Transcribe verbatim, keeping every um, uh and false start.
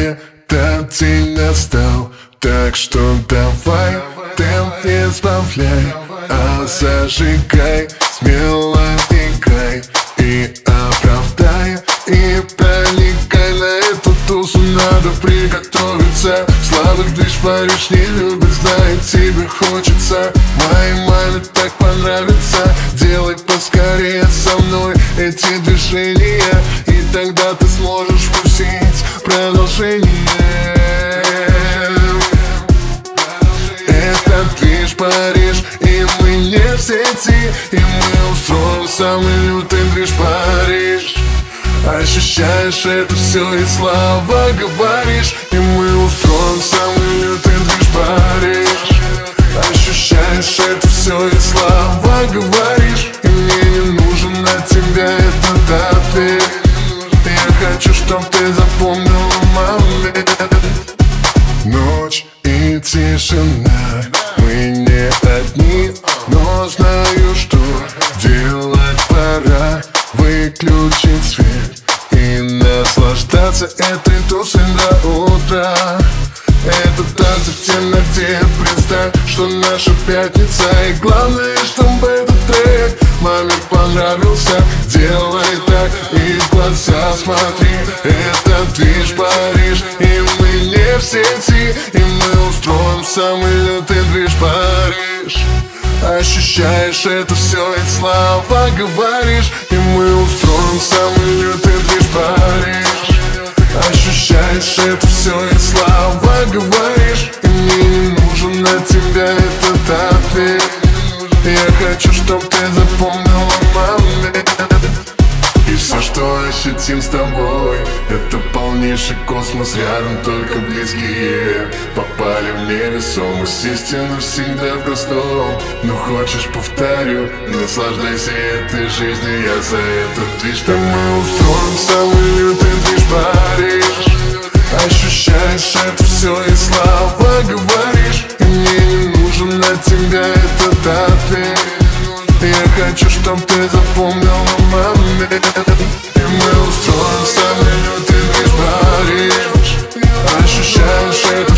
этот день настал, так что давай темп не сбавляй, а зажигай, смело играй и оправдай, и проникай. На эту тусу надо приготовиться. Слабых движ Париж не любит, знает, тебе хочется. Моей маме так понравится. Делай поскорее со мной эти движения, и тогда ты сможешь вкусить продолжение. Это движ Париж, и мы не в сети, и мы устроим самый лютый движ Париж. Ощущаешь это все и слова говоришь, и мы устроим самый лютый движ Париж. Ощущаешь это все и слова говоришь, и мне не нужен от тебя этот ответ. Я хочу, чтоб ты запомнила момент. Ночь и тишина, мы не одни, но знаю, что делать пора. Выключить свет и наслаждаться этой тусой до утра. Это танцы в темноте, представь, что наша пятница. И главное, чтобы этот трек маме понравился. Делай так и в глаза смотри. Это движ Париж, и мы не в сети, и мы устроим самый лютый движ Париж. Ощущаешь это все и слова говоришь, и мы устроим самый лютый движ Париж. Ощущаешь это все и слова говоришь, и мне не нужен от тебя этот ответ. Я хочу, чтоб ты запомнила момент. И все, что ощутим с тобой, это полнейший космос, рядом только близкие. Попали в невесомость, истину всегда в простом. Ну хочешь, повторю, наслаждайся этой жизнью. Я за этот движ, что мы устроим самый лютый движ Париж. Ощущаешь это все и слова говоришь, и мне не нужен от тебя этот ответ. Я хочу, чтоб ты запомнила момент. И мы устроим самый лютый движ Париж. Ощущаешь это